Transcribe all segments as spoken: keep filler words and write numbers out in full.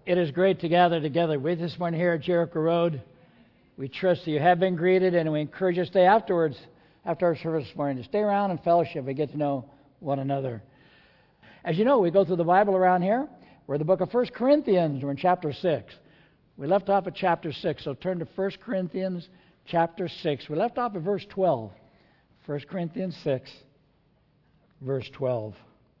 It is great to gather together with this morning here at Jericho Road. We trust that you have been greeted, and we encourage you to stay afterwards, after our service this morning, to stay around and fellowship and get to know one another. As you know, we go through the Bible around here. We're in the book of First Corinthians. We're in chapter six. We left off at chapter six, so turn to First Corinthians chapter six. We left off at verse twelve. First Corinthians six, verse twelve.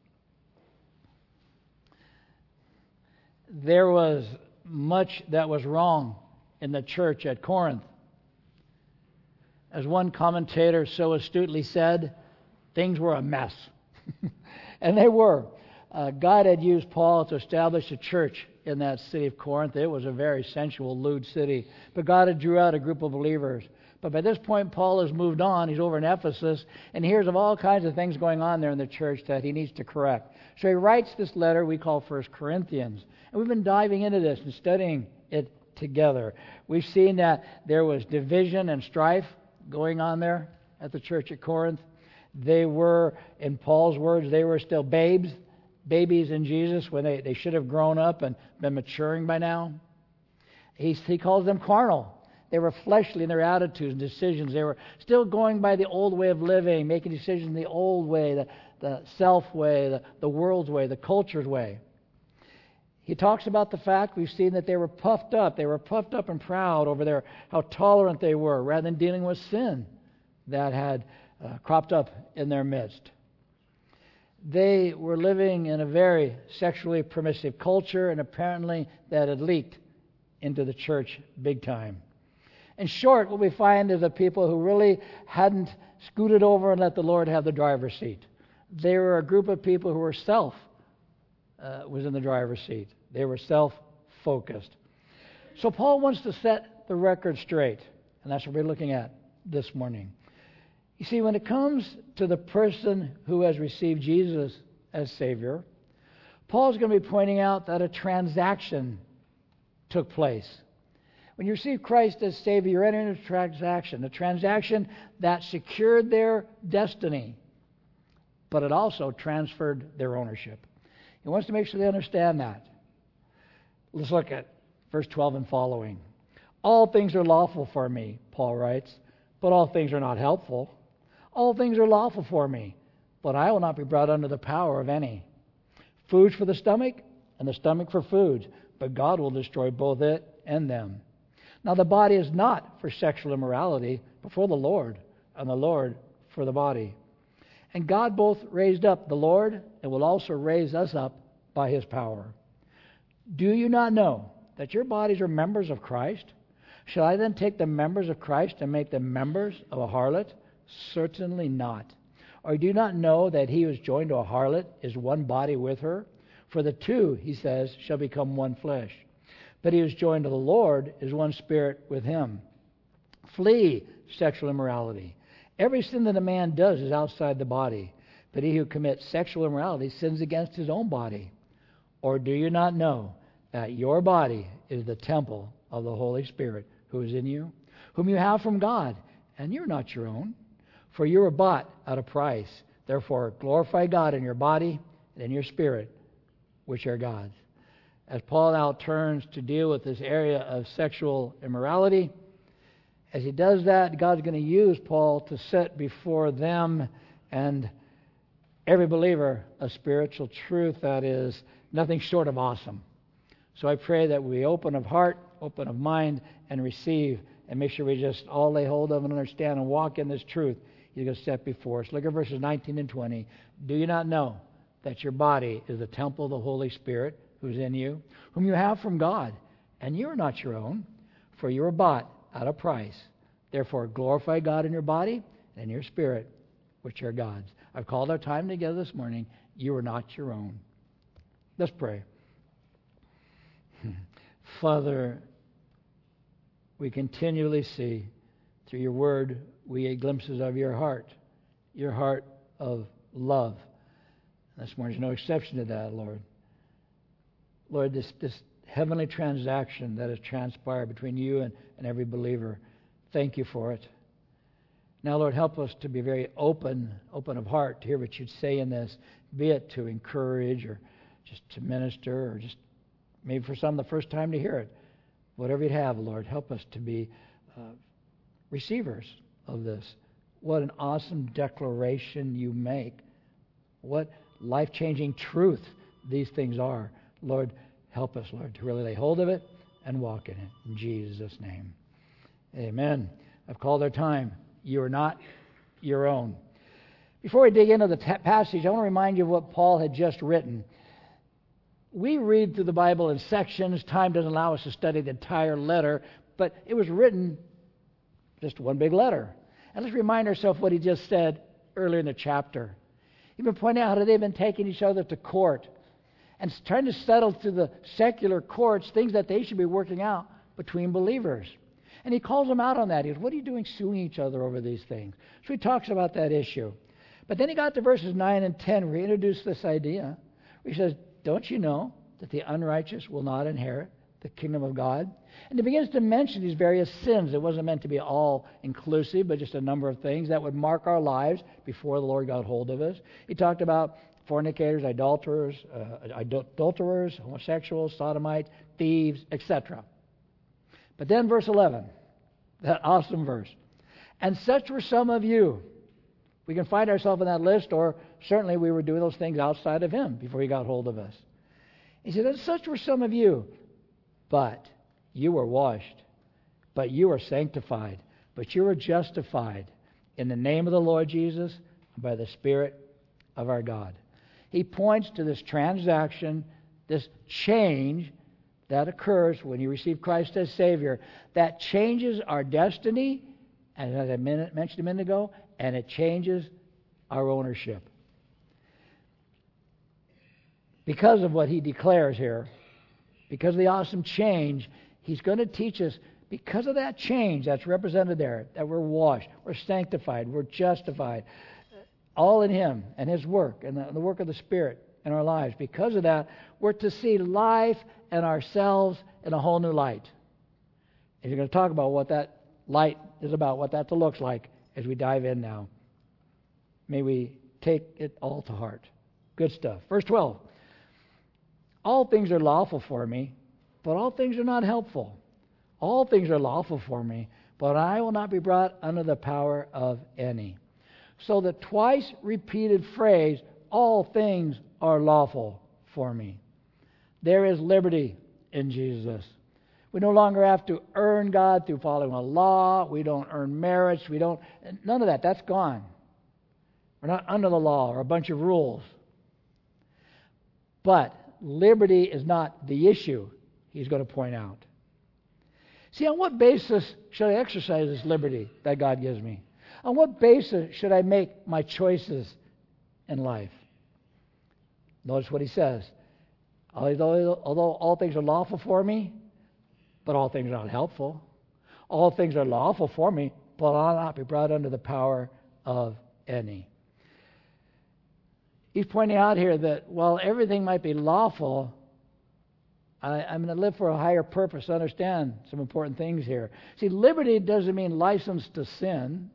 There was much that was wrong in the church at Corinth. As one commentator so astutely said, things were a mess. And they were. Uh, God had used Paul to establish a church in that city of Corinth. It was a very sensual, lewd city. But God had drew out a group of believers. But by this point, Paul has moved on. He's over in Ephesus, and he hears of all kinds of things going on there in the church that he needs to correct. So he writes this letter we call First Corinthians. And we've been diving into this and studying it together. We've seen that there was division and strife going on there at the church at Corinth. They were, in Paul's words, they were still babes, babies in Jesus when they, they should have grown up and been maturing by now. He, he calls them carnal. They were fleshly in their attitudes and decisions. They were still going by the old way of living, making decisions the old way, the, the self way, the, the world's way, the culture's way. He talks about the fact we've seen that they were puffed up. They were puffed up and proud over their how tolerant they were rather than dealing with sin that had uh, cropped up in their midst. They were living in a very sexually permissive culture, and apparently that had leaked into the church big time. In short, what we find is the people who really hadn't scooted over and let the Lord have the driver's seat. They were a group of people who were self uh, was in the driver's seat. They were self-focused. So Paul wants to set the record straight, and that's what we're looking at this morning. You see, when it comes to the person who has received Jesus as Savior, Paul's going to be pointing out that a transaction took place. When you receive Christ as Savior, you're entering a transaction, a transaction that secured their destiny, but it also transferred their ownership. He wants to make sure they understand that. Let's look at verse twelve and following. All things are lawful for me, Paul writes, but all things are not helpful. All things are lawful for me, but I will not be brought under the power of any. Food for the stomach, and the stomach for food, but God will destroy both it and them. Now the body is not for sexual immorality, but for the Lord, and the Lord for the body. And God both raised up the Lord, and will also raise us up by His power. Do you not know that your bodies are members of Christ? Shall I then take the members of Christ and make them members of a harlot? Certainly not. Or do you not know that he who is joined to a harlot is one body with her? For the two, he says, shall become one flesh. But he who is joined to the Lord is one spirit with him. Flee sexual immorality. Every sin that a man does is outside the body, but he who commits sexual immorality sins against his own body. Or do you not know that your body is the temple of the Holy Spirit who is in you, whom you have from God, and you're not your own? For you were bought at a price. Therefore glorify God in your body and in your spirit, which are God's. As Paul now turns to deal with this area of sexual immorality, as he does that, God's going to use Paul to set before them and every believer a spiritual truth that is nothing short of awesome. So I pray that we open of heart, open of mind, and receive, and make sure we just all lay hold of and understand and walk in this truth He's going to set before us. Look at verses nineteen and twenty. Do you not know that your body is the temple of the Holy Spirit who's in you, whom you have from God, and you are not your own, for you were bought at a price. Therefore glorify God in your body and in your spirit, which are God's. I've called our time together this morning. You are not your own. Let's pray. Father, we continually see through your word, we get glimpses of your heart, your heart of love. This morning's no exception to that, Lord. Lord, this, this heavenly transaction that has transpired between you and, and every believer, thank you for it. Now, Lord, help us to be very open, open of heart to hear what you'd say in this, be it to encourage or just to minister or just maybe for some the first time to hear it. Whatever you'd have, Lord, help us to be uh, receivers of this. What an awesome declaration you make. What life-changing truth these things are. Lord, help us, Lord, to really lay hold of it and walk in it. In Jesus' name. Amen. I've called our time. You are not your own. Before we dig into the t- passage, I want to remind you of what Paul had just written. We read through the Bible in sections. Time doesn't allow us to study the entire letter, but it was written just one big letter. And let's remind ourselves what he just said earlier in the chapter. He's been pointing out how they've been taking each other to court and trying to settle through the secular courts things that they should be working out between believers. And he calls them out on that. He goes, what are you doing suing each other over these things? So he talks about that issue. But then he got to verses nine and ten where he introduced this idea. Where he says, don't you know that the unrighteous will not inherit the kingdom of God? And he begins to mention these various sins. It wasn't meant to be all inclusive, but just a number of things that would mark our lives before the Lord got hold of us. He talked about fornicators, idolaters, uh, adulterers, homosexuals, sodomites, thieves, et cetera. But then verse eleven, that awesome verse. And such were some of you. We can find ourselves in that list, or certainly we were doing those things outside of him before he got hold of us. He said, and such were some of you, but you were washed, but you were sanctified, but you were justified in the name of the Lord Jesus and by the Spirit of our God. He points to this transaction, this change that occurs when you receive Christ as Savior, that changes our destiny, and as I mentioned a minute ago, and it changes our ownership. Because of what he declares here, because of the awesome change, he's going to teach us, because of that change that's represented there, that we're washed, we're sanctified, we're justified, all in him and his work and the, the work of the Spirit in our lives. Because of that, we're to see life and ourselves in a whole new light. And you're going to talk about what that light is about, what that looks like as we dive in now. May we take it all to heart. Good stuff. Verse twelve. All things are lawful for me, but all things are not helpful. All things are lawful for me, but I will not be brought under the power of any. So the twice repeated phrase, all things are lawful for me. There is liberty in Jesus. We no longer have to earn God through following a law. We don't earn merits. We don't, none of that. That's gone. We're not under the law or a bunch of rules. But liberty is not the issue, he's going to point out. See, on what basis should I exercise this liberty that God gives me? On what basis should I make my choices in life? Notice what he says. Although, although all things are lawful for me, but all things are not helpful. All things are lawful for me, but I'll not be brought under the power of any. He's pointing out here that while everything might be lawful, I, I'm going to live for a higher purpose. Understand some important things here. See, liberty doesn't mean license to sin.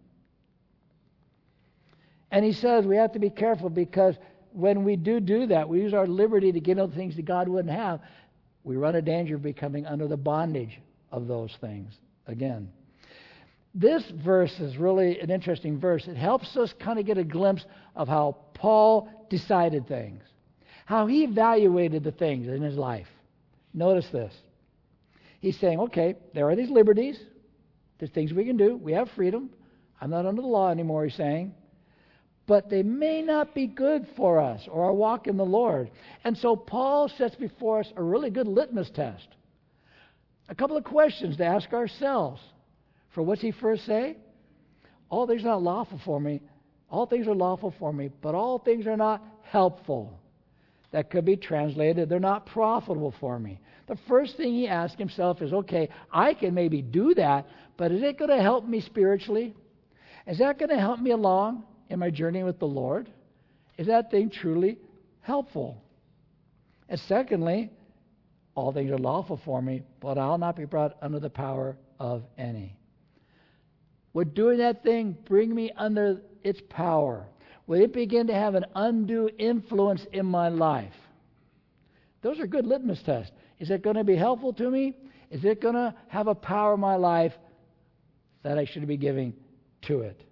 And he says we have to be careful because when we do do that, we use our liberty to get into things that God wouldn't have, we run a danger of becoming under the bondage of those things again. This verse is really an interesting verse. It helps us kind of get a glimpse of how Paul decided things, how he evaluated the things in his life. Notice this. He's saying, okay, there are these liberties. There's things we can do. We have freedom. I'm not under the law anymore, he's saying. But they may not be good for us or our walk in the Lord. And so Paul sets before us a really good litmus test. A couple of questions to ask ourselves. For what's he first say? All things are not lawful for me. All things are lawful for me, but all things are not helpful. That could be translated, they're not profitable for me. The first thing he asks himself is, okay, I can maybe do that, but is it going to help me spiritually? Is that going to help me along in my journey with the Lord? Is that thing truly helpful? And secondly, all things are lawful for me, but I'll not be brought under the power of any. Would doing that thing bring me under its power? Will it begin to have an undue influence in my life? Those are good litmus tests. Is it going to be helpful to me? Is it going to have a power in my life that I should be giving to it?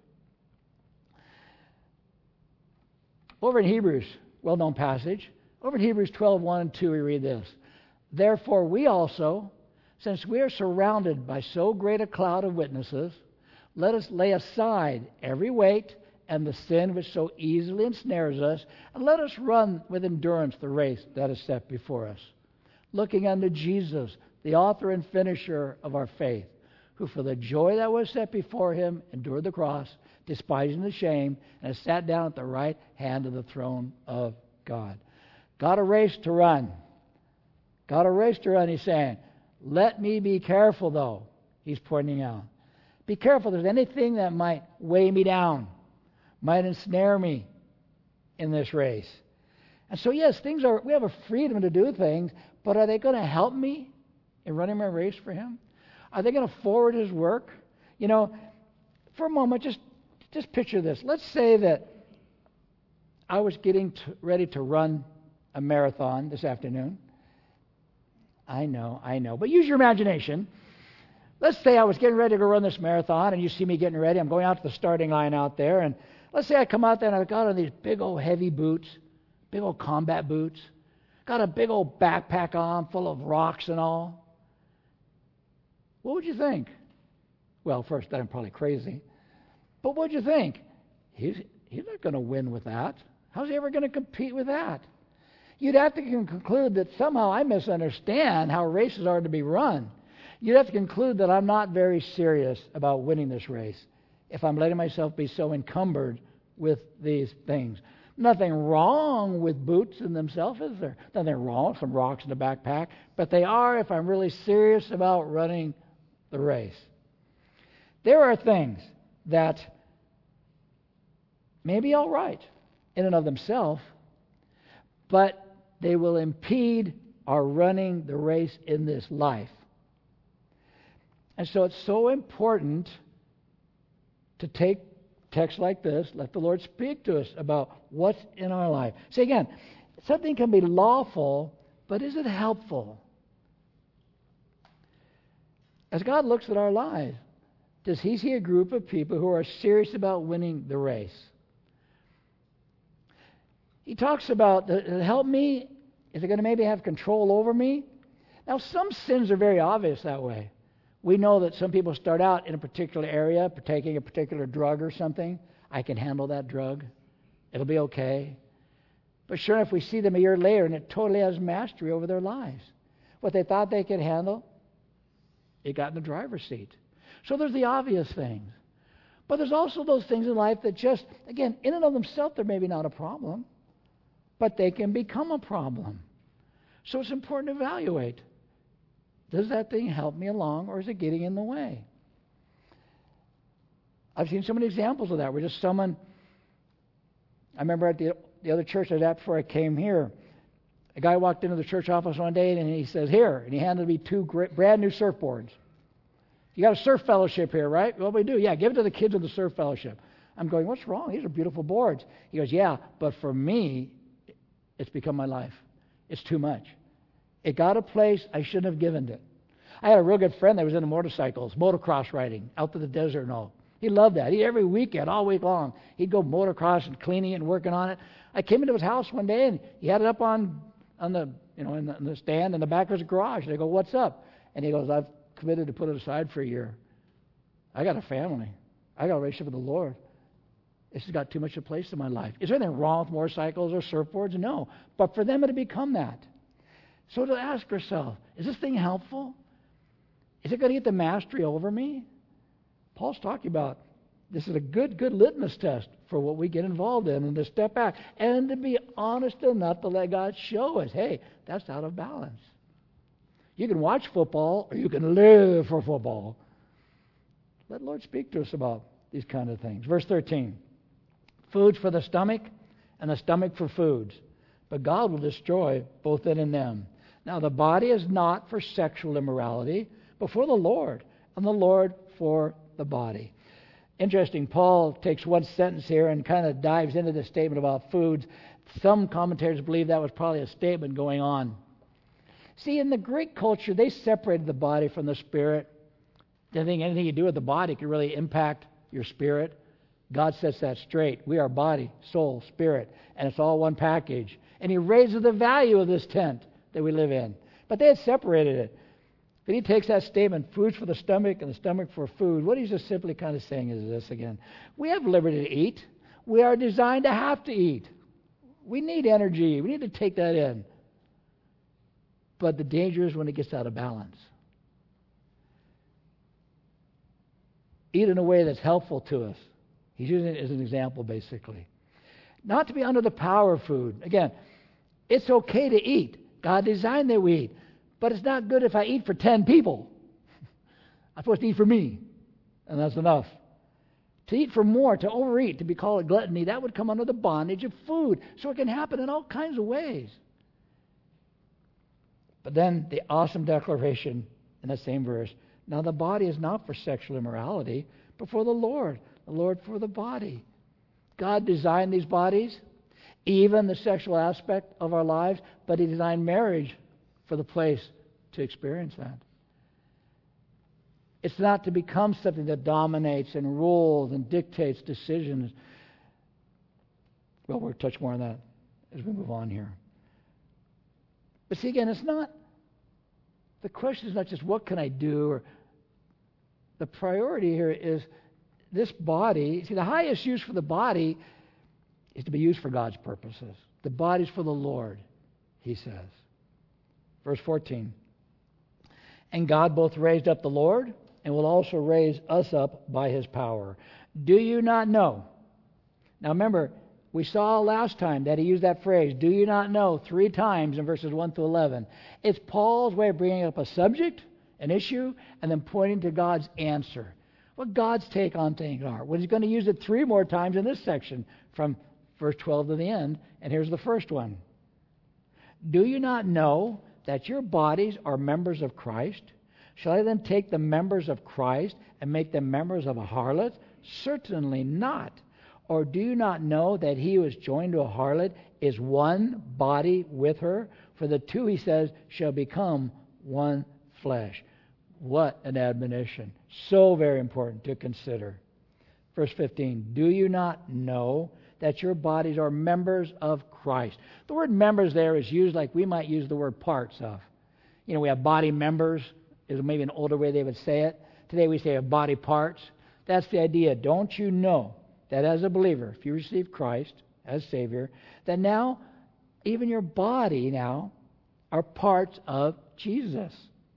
Over in Hebrews, well-known passage, over in Hebrews twelve, one and two, we read this. Therefore we also, since we are surrounded by so great a cloud of witnesses, let us lay aside every weight and the sin which so easily ensnares us, and let us run with endurance the race that is set before us, looking unto Jesus, the author and finisher of our faith, who for the joy that was set before him endured the cross, despising the shame, and has sat down at the right hand of the throne of God. Got a race to run. Got a race to run, he's saying. Let me be careful, though, he's pointing out. Be careful. There's anything that might weigh me down, might ensnare me in this race. And so, yes, things are. We have a freedom to do things, but are they going to help me in running my race for him? Are they going to forward his work? You know, for a moment, just just picture this. Let's say that I was getting to, ready to run a marathon this afternoon. I know, I know. But use your imagination. Let's say I was getting ready to go run this marathon, and you see me getting ready. I'm going out to the starting line out there, and let's say I come out there and I've got on these big old heavy boots, big old combat boots, got a big old backpack on full of rocks and all. What would you think? Well, first, I'm probably crazy. But what would you think? He's, he's not going to win with that. How's he ever going to compete with that? You'd have to conclude that somehow I misunderstand how races are to be run. You'd have to conclude that I'm not very serious about winning this race if I'm letting myself be so encumbered with these things. Nothing wrong with boots in themselves, is there? Nothing wrong with some rocks in the backpack, but they are if I'm really serious about running the race. There are things that may be all right in and of themselves, but they will impede our running the race in this life. And so it's so important to take texts like this, let the Lord speak to us about what's in our life. See, again, something can be lawful, but is it helpful? As God looks at our lives, does he see a group of people who are serious about winning the race? He talks about, does it help me? Is it going to maybe have control over me? Now, some sins are very obvious that way. We know that some people start out in a particular area, taking a particular drug or something. I can handle that drug. It'll be okay. But sure enough, we see them a year later, and it totally has mastery over their lives. What they thought they could handle, it got in the driver's seat. So there's the obvious things. But there's also those things in life that just, again, in and of themselves, they're maybe not a problem, but they can become a problem. So it's important to evaluate. Does that thing help me along, or is it getting in the way? I've seen so many examples of that where just someone, I remember at the, the other church I was at before I came here, a guy walked into the church office one day and he says, here, and he handed me two great, brand new surfboards. You got a surf fellowship here, right? Well, we do. Yeah, give it to the kids of the surf fellowship. I'm going, what's wrong? These are beautiful boards. He goes, yeah, but for me, it's become my life. It's too much. It got a place I shouldn't have given it. I had a real good friend that was into motorcycles, motocross riding, out to the desert and all. He loved that. He, every weekend, all week long, he'd go motocross and cleaning it and working on it. I came into his house one day and he had it up on, on the, you know, in the, in the stand in the back of his garage. And I go, what's up? And he goes, I've committed to put it aside for a year. I got a family. I got a relationship with the Lord. This has got too much of a place in my life. Is there anything wrong with motorcycles or surfboards? No. But for them, it had become that. So to ask yourself, is this thing helpful? Is it going to get the mastery over me? Paul's talking about this is a good, good litmus test for what we get involved in and to step back and to be honest enough to let God show us, hey, that's out of balance. You can watch football or you can live for football. Let the Lord speak to us about these kind of things. Verse thirteen, foods for the stomach and the stomach for foods, but God will destroy both it and them. Now the body is not for sexual immorality, but for the Lord, and the Lord for the body. Interesting, Paul takes one sentence here and kind of dives into this statement about foods. Some commentators believe that was probably a statement going on. See, in the Greek culture, they separated the body from the spirit. They think anything you do with the body can really impact your spirit. God sets that straight. We are body, soul, spirit, and it's all one package. And He raises the value of this tent that we live in. But they had separated it. But He takes that statement, food's for the stomach and the stomach for food. What He's just simply kind of saying is this again. We have liberty to eat. We are designed to have to eat. We need energy. We need to take that in. But the danger is when it gets out of balance. Eat in a way that's helpful to us. He's using it as an example, basically. Not to be under the power of food. Again, it's okay to eat. God designed that we eat. But it's not good if I eat for ten people. I'm supposed to eat for me. And that's enough. To eat for more, to overeat, to be called a gluttony, that would come under the bondage of food. So it can happen in all kinds of ways. But then the awesome declaration in that same verse. Now the body is not for sexual immorality, but for the Lord. The Lord for the body. God designed these bodies, even the sexual aspect of our lives, but He designed marriage for the place to experience that. It's not to become something that dominates and rules and dictates decisions. Well, we'll touch more on that as we move on here. But see, again, it's not, the question is not just what can I do, or the priority here is this body. See, the highest use for the body is to be used for God's purposes. The body's for the Lord, He says. Verse fourteen. And God both raised up the Lord and will also raise us up by His power. Do you not know? Now remember, we saw last time that He used that phrase, do you not know, three times in verses one through eleven. It's Paul's way of bringing up a subject, an issue, and then pointing to God's answer. What God's take on things are. Well, He's going to use it three more times in this section from verse twelve to the end. And here's the first one. Do you not know that your bodies are members of Christ? Shall I then take the members of Christ and make them members of a harlot? Certainly not. Or do you not know that he who is joined to a harlot is one body with her? For the two, he says, shall become one flesh. What an admonition. So very important to consider. Verse fifteen, do you not know that your bodies are members of Christ? The word members there is used like we might use the word parts of. You know, we have body members, is maybe an older way they would say it. Today we say of body parts. That's the idea. Don't you know that as a believer, if you receive Christ as Savior, that now even your body now are parts of Jesus?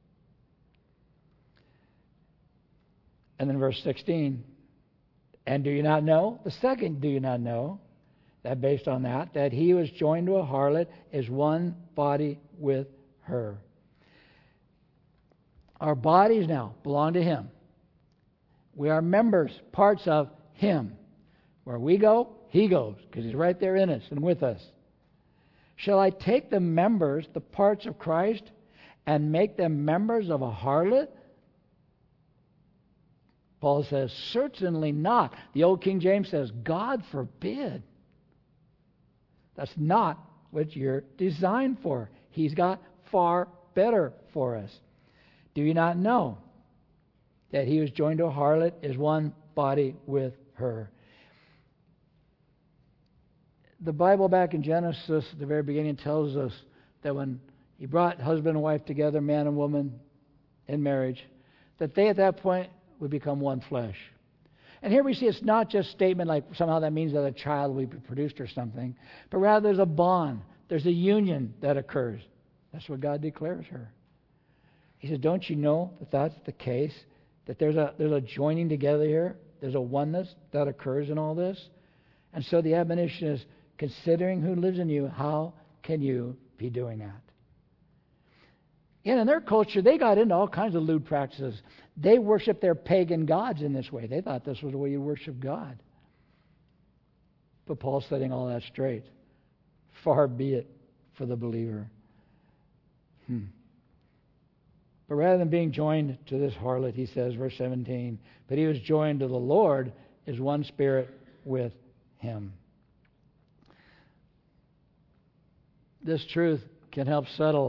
And then verse sixteen, and do you not know? The second, do you not know? That based on that, that he who is joined to a harlot is one body with her. Our bodies now belong to Him. We are members, parts of Him. Where we go, He goes, because He's right there in us and with us. Shall I take the members, the parts of Christ, and make them members of a harlot? Paul says, certainly not. The old King James says, God forbid. That's not what you're designed for. He's got far better for us. Do you not know that he who is joined to a harlot is one body with her? The Bible back in Genesis, at the very beginning, tells us that when He brought husband and wife together, man and woman, in marriage, that they at that point would become one flesh. And here we see it's not just a statement like somehow that means that a child will be produced or something, but rather there's a bond, there's a union that occurs. That's what God declares her. He says, don't you know that that's the case? That there's a there's a joining together here, there's a oneness that occurs in all this? And so the admonition is, considering who lives in you, how can you be doing that? And in their culture, they got into all kinds of lewd practices. They worshiped their pagan gods in this way. They thought this was the way you worship God. But Paul's setting all that straight. Far be it for the believer. Hmm. But rather than being joined to this harlot, he says, verse seventeen, but he who is joined to the Lord is one spirit with Him. This truth can help settle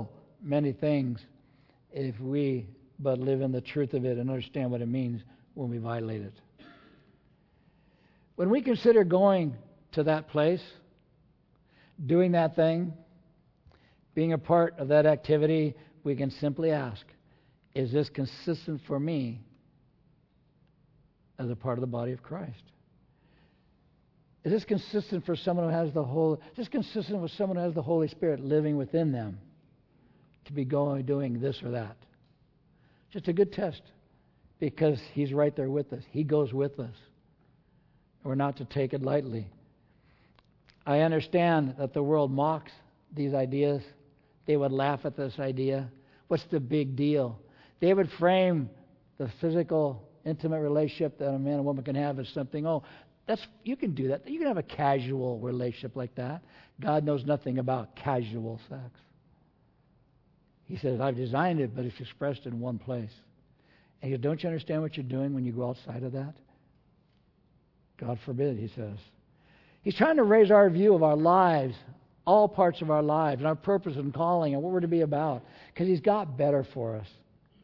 many things if we but live in the truth of it and understand what it means when we violate it. When we consider going to that place, doing that thing, being a part of that activity, we can simply ask, is this consistent for me as a part of the body of Christ? Is this consistent for someone who has the whole? Is this consistent with someone who has the Holy Spirit living within them to be going doing this or that? Just a good test, because He's right there with us. He goes with us. We're not to take it lightly. I understand that the world mocks these ideas. They would laugh at this idea. What's the big deal? They would frame the physical, intimate relationship that a man and woman can have as something, oh, that's you can do that. You can have a casual relationship like that. God knows nothing about casual sex. He says, I've designed it, but it's expressed in one place. And he goes, don't you understand what you're doing when you go outside of that? God forbid, he says. He's trying to raise our view of our lives, all parts of our lives, and our purpose and calling, and what we're to be about, because He's got better for us.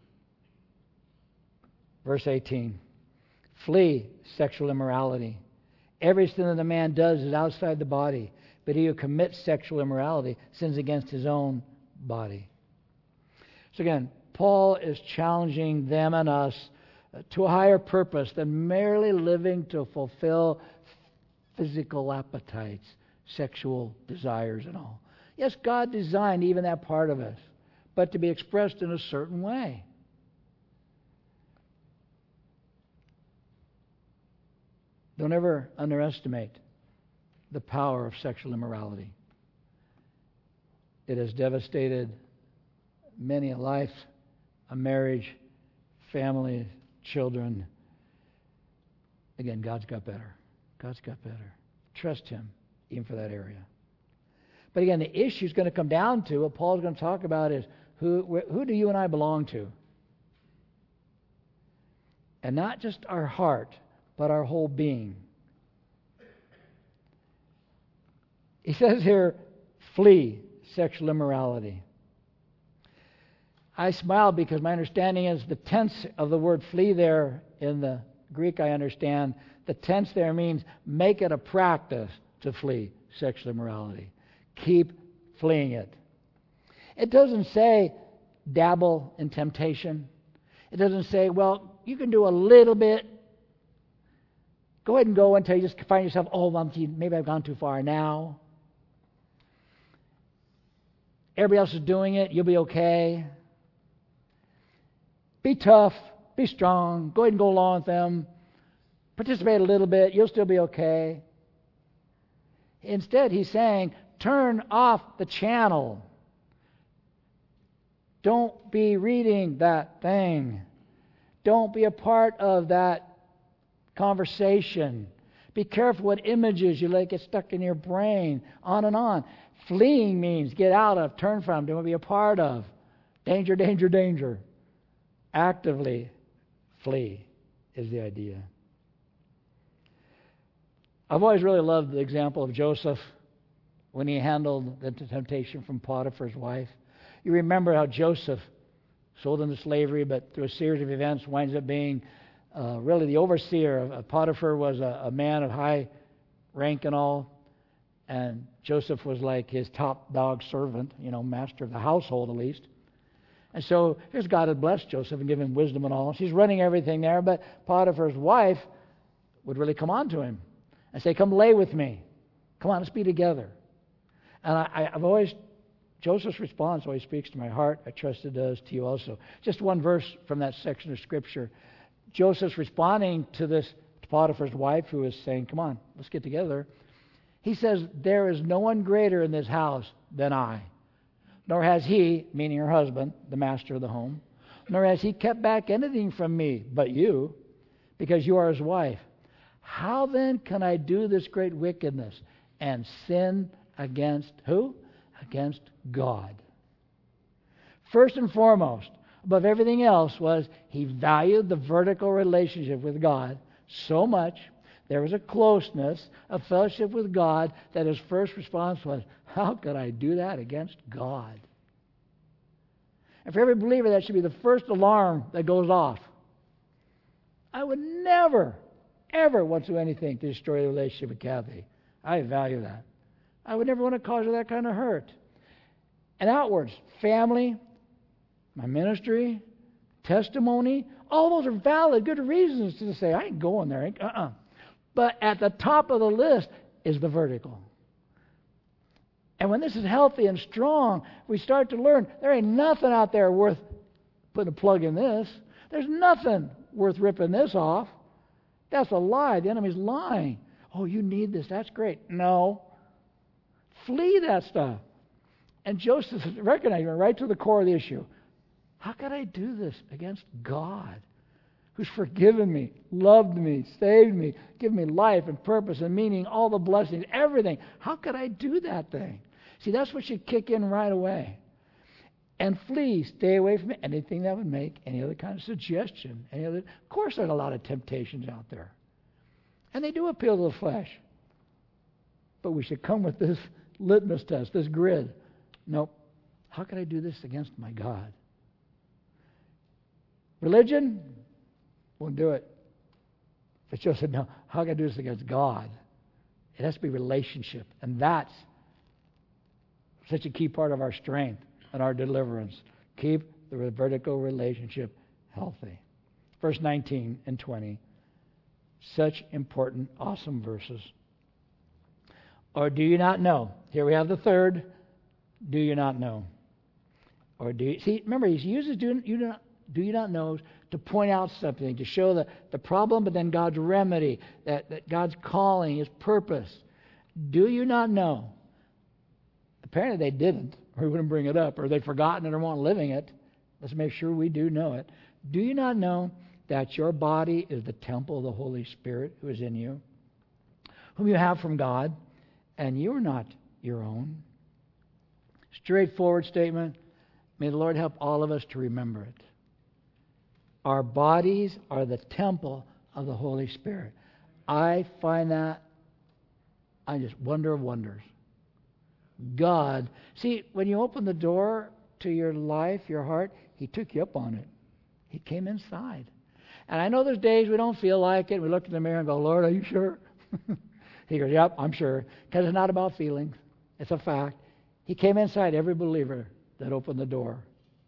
Verse eighteen, flee sexual immorality. Everything that a man does is outside the body, but he who commits sexual immorality sins against his own body. So again, Paul is challenging them and us to a higher purpose than merely living to fulfill physical appetites, sexual desires and all. Yes, God designed even that part of us, but to be expressed in a certain way. Don't ever underestimate the power of sexual immorality. It has devastated many a life, a marriage, family, children. Again, God's got better. God's got better. Trust Him, even for that area. But again, the issue is going to come down to what Paul's going to talk about is who, who do you and I belong to? And not just our heart, but our whole being. He says here, flee sexual immorality. I smile because my understanding is the tense of the word flee there in the Greek, I understand. The tense there means make it a practice to flee sexual immorality. Keep fleeing it. It doesn't say dabble in temptation. It doesn't say, well, you can do a little bit. Go ahead and go until you just find yourself, oh, maybe I've gone too far now. Everybody else is doing it. You'll be okay. Be tough. Be strong. Go ahead and go along with them. Participate a little bit. You'll still be okay. Instead, he's saying, turn off the channel. Don't be reading that thing. Don't be a part of that conversation. Be careful what images you let get stuck in your brain. On and on. Fleeing means get out of, turn from, don't be a part of. Danger, danger, danger. Actively flee is the idea. I've always really loved the example of Joseph when he handled the temptation from Potiphar's wife. You remember how Joseph sold into slavery, but through a series of events winds up being uh, really the overseer of, of Potiphar was a, a man of high rank and all. And Joseph was like his top dog servant, you know, master of the household at least. And so here's God had blessed Joseph and given him wisdom and all. She's running everything there, but Potiphar's wife would really come on to him and say, come lay with me. Come on, let's be together. And I, I've always, Joseph's response always speaks to my heart. I trust it does to you also. Just one verse from that section of Scripture. Joseph's responding to this to Potiphar's wife who is saying, come on, let's get together. He says, there is no one greater in this house than I. Nor has he, meaning her husband, the master of the home, nor has he kept back anything from me but you, because you are his wife. How then can I do this great wickedness and sin against who? Against God. First and foremost, above everything else, was he valued the vertical relationship with God so much. There was a closeness, a fellowship with God, that his first response was, how could I do that against God? And for every believer, that should be the first alarm that goes off. I would never, ever want to do anything to destroy the relationship with Kathy. I value that. I would never want to cause her that kind of hurt. And outwards, family, my ministry, testimony, all those are valid, good reasons to say, I ain't going there. Uh-uh. But at the top of the list is the vertical. And when this is healthy and strong, we start to learn there ain't nothing out there worth putting a plug in this. There's nothing worth ripping this off. That's a lie. The enemy's lying. Oh, you need this. That's great. No. Flee that stuff. And Joseph recognized right to the core of the issue. How could I do this against God, who's forgiven me, loved me, saved me, given me life and purpose and meaning, all the blessings, everything? How could I do that thing? See, that's what should kick in right away. And flee, stay away from anything that would make any other kind of suggestion. Any other. Of course, there's a lot of temptations out there. And they do appeal to the flesh. But we should come with this litmus test, this grid. Nope. How can I do this against my God? Religion won't do it. But Joe said, no, how can I do this against God? It has to be relationship. And that's such a key part of our strength and our deliverance. Keep the vertical relationship healthy. Verse nineteen and twenty. Such important, awesome verses. Or do you not know? Here we have the third. Do you not know? Or do you... See, remember, he uses do you not, do you not know to point out something, to show the, the problem, but then God's remedy, that, that God's calling, His purpose. Do you not know? Apparently they didn't, or He wouldn't bring it up, or they've forgotten it or weren't living it. Let's make sure we do know it. Do you not know that your body is the temple of the Holy Spirit who is in you, whom you have from God, and you are not your own? Straightforward statement. May the Lord help all of us to remember it. Our bodies are the temple of the Holy Spirit. I find that, I just wonder of wonders. God, see, when you open the door to your life, your heart, He took you up on it. He came inside. And I know there's days we don't feel like it. We look in the mirror and go, Lord, are you sure? He goes, yep, I'm sure. Because it's not about feelings. It's a fact. He came inside every believer that opened the door.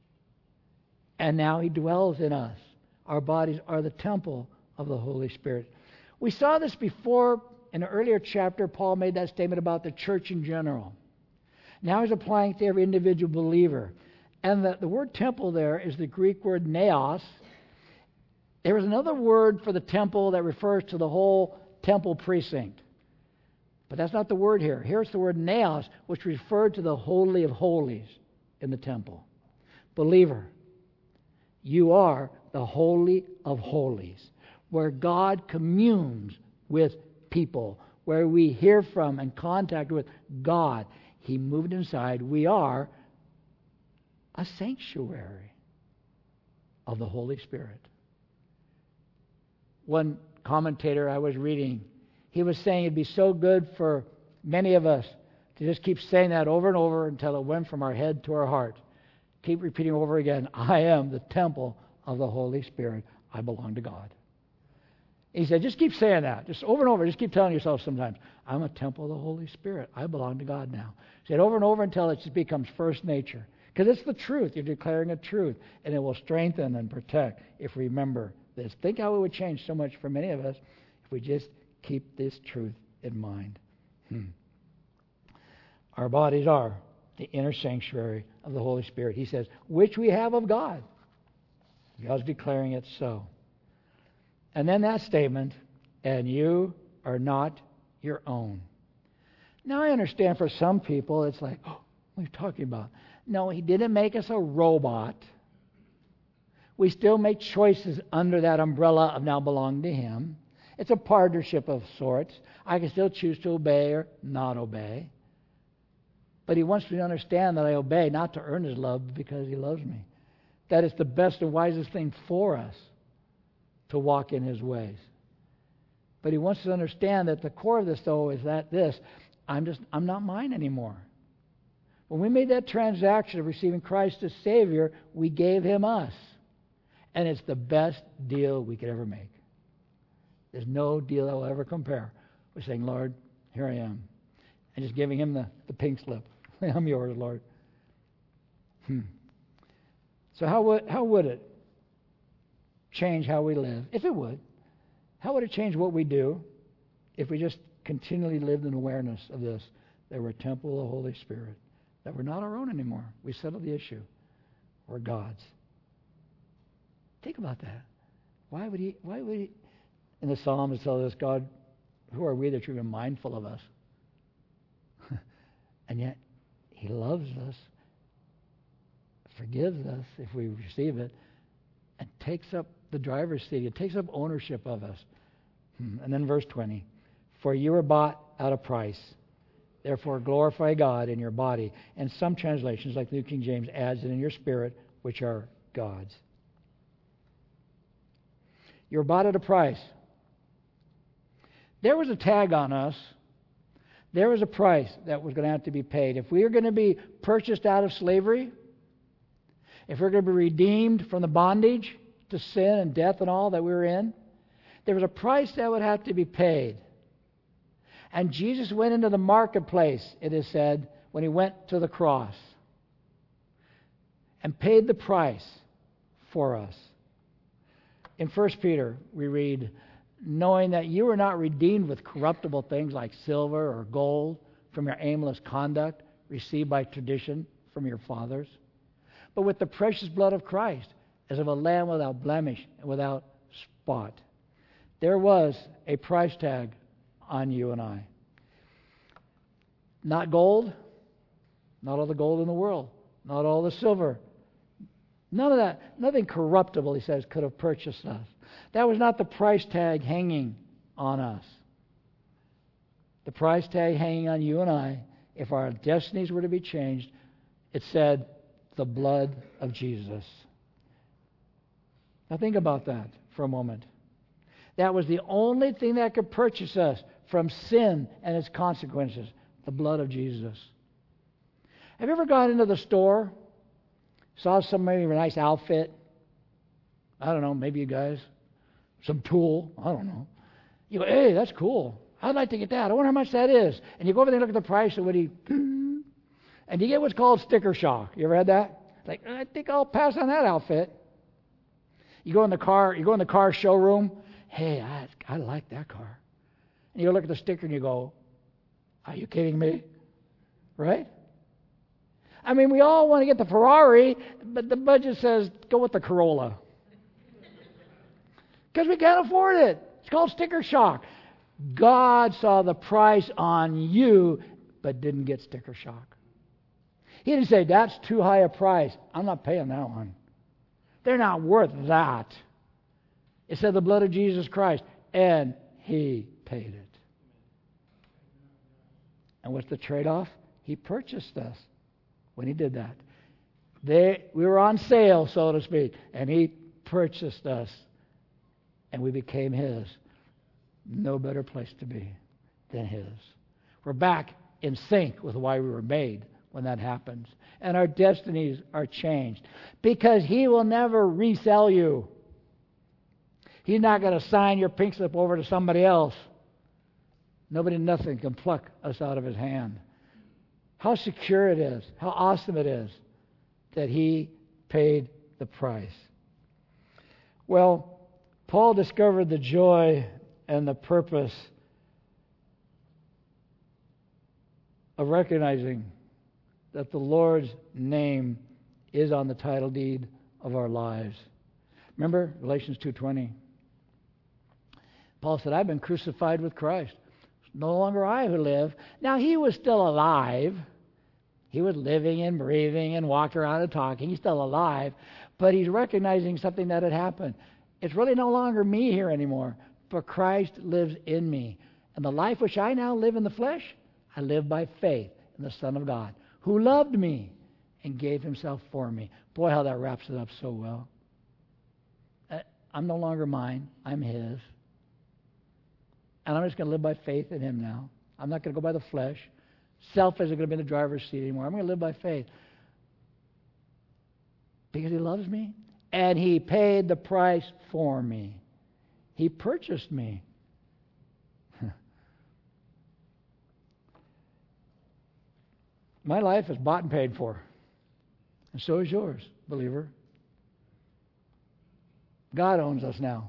And now He dwells in us. Our bodies are the temple of the Holy Spirit. We saw this before in an earlier chapter. Paul made that statement about the church in general. Now he's applying it to every individual believer. And the, the word temple there is the Greek word naos. There is another word for the temple that refers to the whole temple precinct. But that's not the word here. Here's the word naos, which referred to the Holy of Holies in the temple. Believer, you are the Holy of Holies, where God communes with people, where we hear from and contact with God. He moved inside. We are a sanctuary of the Holy Spirit. One commentator I was reading, he was saying it'd be so good for many of us to just keep saying that over and over until it went from our head to our heart. Keep repeating over again, I am the temple of the Holy Spirit. I belong to God. He said, just keep saying that. Just over and over. Just keep telling yourself sometimes, I'm a temple of the Holy Spirit. I belong to God now. Say it over and over until it just becomes first nature. Because it's the truth. You're declaring a truth. And it will strengthen and protect if we remember this. Think how it would change so much for many of us if we just keep this truth in mind. Hmm. Our bodies are the inner sanctuary of the Holy Spirit. He says, which we have of God. God's declaring it so. And then that statement, and you are not your own. Now I understand for some people it's like, oh, what are you talking about? No, He didn't make us a robot. We still make choices under that umbrella of now belonging to Him. It's a partnership of sorts. I can still choose to obey or not obey. But He wants me to understand that I obey not to earn His love, but because He loves me. That it's the best and wisest thing for us to walk in His ways. But He wants us to understand that the core of this, though, is that this, I'm just, I'm not mine anymore. When we made that transaction of receiving Christ as Savior, we gave Him us. And it's the best deal we could ever make. There's no deal that will ever compare with saying, Lord, here I am. And just giving Him the, the pink slip. I'm yours, Lord. Hmm. So how would, how would it change how we live? If it would. How would it change what we do if we just continually lived in awareness of this, that we're a temple of the Holy Spirit, that we're not our own anymore? We settled the issue. We're God's. Think about that. Why would He, why would He, in the Psalms it tells us, God, who are we that you're even mindful of us? And yet, He loves us, forgives us if we receive it, and takes up the driver's seat. It takes up ownership of us. And then verse twenty, for you were bought at a price. Therefore glorify God in your body. And some translations, like New King James, adds it in your spirit, which are God's. You were bought at a price. There was a tag on us. There was a price that was going to have to be paid. If we were going to be purchased out of slavery, if we were going to be redeemed from the bondage to sin and death and all that we were in, there was a price that would have to be paid. And Jesus went into the marketplace, it is said, when He went to the cross and paid the price for us. In First Peter, we read, knowing that you were not redeemed with corruptible things like silver or gold from your aimless conduct received by tradition from your fathers, but with the precious blood of Christ, as of a lamb without blemish and without spot. There was a price tag on you and I. Not gold, not all the gold in the world, not all the silver. None of that, nothing corruptible, he says, could have purchased us. That was not the price tag hanging on us. The price tag hanging on you and I, if our destinies were to be changed, it said, the blood of Jesus. Now think about that for a moment. That was the only thing that could purchase us from sin and its consequences, the blood of Jesus. Have you ever gone into the store, saw somebody with a nice outfit? I don't know, maybe you guys, some tool, I don't know. You go, hey, that's cool. I'd like to get that. I wonder how much that is. And you go over there and look at the price of what he, and you get what's called sticker shock. You ever had that? Like, I think I'll pass on that outfit. You go in the car, you go in the car showroom. Hey, I, I like that car. And you look at the sticker and you go, are you kidding me? Right? I mean, we all want to get the Ferrari, but the budget says go with the Corolla. Because we can't afford it. It's called sticker shock. God saw the price on you, but didn't get sticker shock. He didn't say, that's too high a price. I'm not paying that one. They're not worth that. It said the blood of Jesus Christ, and He paid it. And what's the trade-off? He purchased us when He did that. They, we were on sale, so to speak, and He purchased us, and we became His. No better place to be than His. We're back in sync with why we were made when that happens. And our destinies are changed. Because He will never resell you. He's not going to sign your pink slip over to somebody else. Nobody, nothing can pluck us out of His hand. How secure it is. How awesome it is that He paid the price. Well, Paul discovered the joy and the purpose of recognizing that the Lord's name is on the title deed of our lives. Remember Galatians two twenty? Paul said, I've been crucified with Christ. It's no longer I who live. Now, he was still alive. He was living and breathing and walking around and talking. He's still alive. But he's recognizing something that had happened. It's really no longer me here anymore, but Christ lives in me. And the life which I now live in the flesh, I live by faith in the Son of God, who loved me and gave Himself for me. Boy, how that wraps it up so well. I'm no longer mine. I'm His. And I'm just going to live by faith in Him now. I'm not going to go by the flesh. Self isn't going to be in the driver's seat anymore. I'm going to live by faith. Because he loves me. And he paid the price for me. He purchased me. My life is bought and paid for. And so is yours, believer. God owns us now.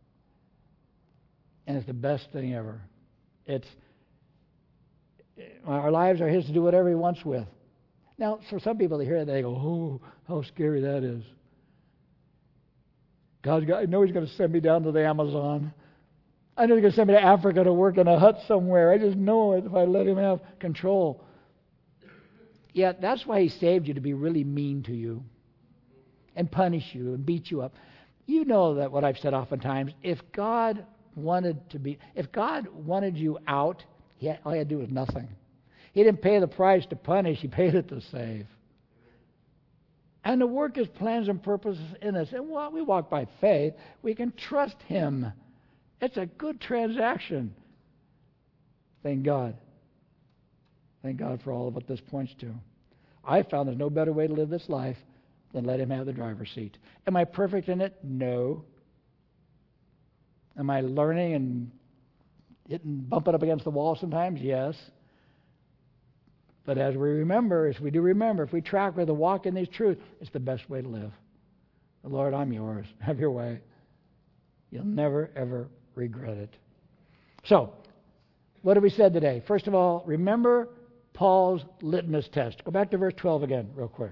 And it's the best thing ever. It's our lives are his to do whatever he wants with. Now, for some people, they hear that, they go, oh, how scary that is. God's got, I know he's going to send me down to the Amazon. I know he's going to send me to Africa to work in a hut somewhere. I just know it if I let him have control. Yeah, that's why he saved you, to be really mean to you and punish you and beat you up. You know that what I've said oftentimes, if God wanted to be, if God wanted you out, he had, all he had to do was nothing. He didn't pay the price to punish, he paid it to save. And to work his plans and purposes in us. And while we walk by faith, we can trust him. It's a good transaction. Thank God. Thank God for all of what this points to. I found there's no better way to live this life than let him have the driver's seat. Am I perfect in it? No. Am I learning and hitting, bumping up against the wall sometimes? Yes. But as we remember, as we do remember, if we track with a walk in these truths, it's the best way to live. Lord, I'm yours. Have your way. You'll never, ever regret it. So, what have we said today? First of all, remember Paul's litmus test. Go back to verse twelve again, real quick.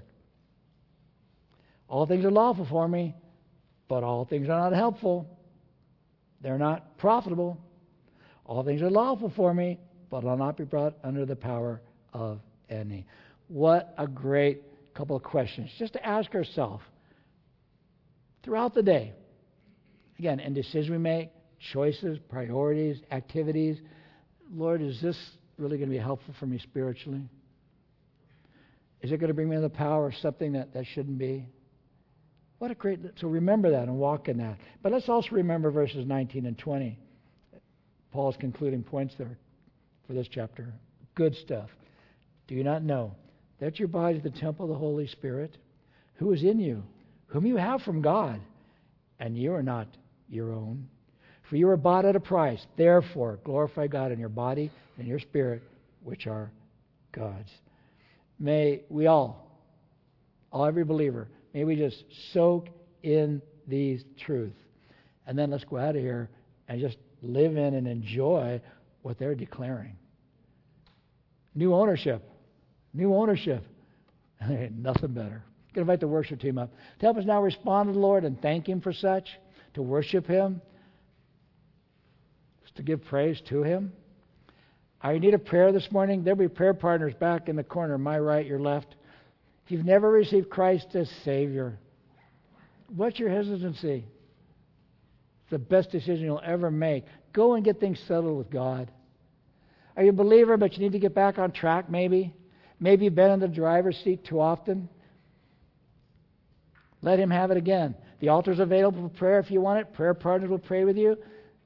All things are lawful for me, but all things are not helpful. They're not profitable. All things are lawful for me, but I'll not be brought under the power of any. What a great couple of questions just to ask ourselves throughout the day. Again, in decisions we make, choices, priorities, activities. Lord, is this really going to be helpful for me spiritually? Is it going to bring me into the power of something that, that shouldn't be? What a great... So remember that and walk in that. But let's also remember verses nineteen and twenty. Paul's concluding points there for this chapter. Good stuff. Do you not know that your body is the temple of the Holy Spirit, who is in you, whom you have from God, and you are not your own? For you are bought at a price. Therefore, glorify God in your body and your spirit, which are God's. May we all, all every believer, may we just soak in these truths. And then let's go out of here and just live in and enjoy what they're declaring. New ownership. New ownership. Nothing better. I'm going to invite the worship team up to help us now respond to the Lord and thank him for such, to worship him, to give praise to him. I need a prayer this morning. There'll be prayer partners back in the corner, my right, your left. If you've never received Christ as Savior, what's your hesitancy? It's the best decision you'll ever make. Go and get things settled with God. Are you a believer, but you need to get back on track maybe? Maybe you've been in the driver's seat too often. Let him have it again. The altar's available for prayer if you want it. Prayer partners will pray with you.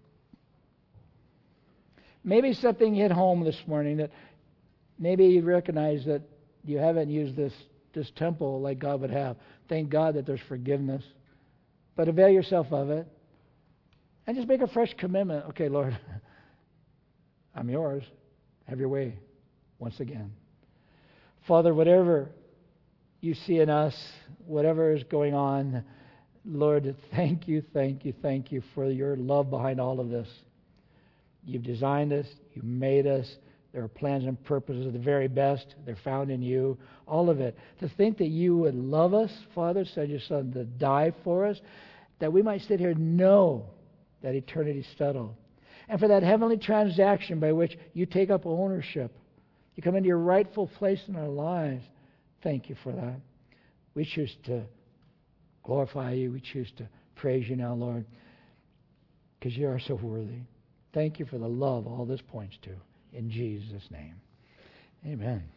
Maybe something hit home this morning that maybe you recognize that you haven't used this, this temple like God would have. Thank God that there's forgiveness. But avail yourself of it. And just make a fresh commitment. Okay, Lord, I'm yours. Have your way once again. Father, whatever you see in us, whatever is going on, Lord, thank you, thank you, thank you for your love behind all of this. You've designed us. You've made us. There are plans and purposes of the very best. They're found in you. All of it. To think that you would love us, Father, send your Son to die for us, that we might sit here and know that eternity's settled. And for that heavenly transaction by which you take up ownership. You come into your rightful place in our lives. Thank you for that. We choose to glorify you. We choose to praise you now, Lord, because you are so worthy. Thank you for the love all this points to. In Jesus' name. Amen.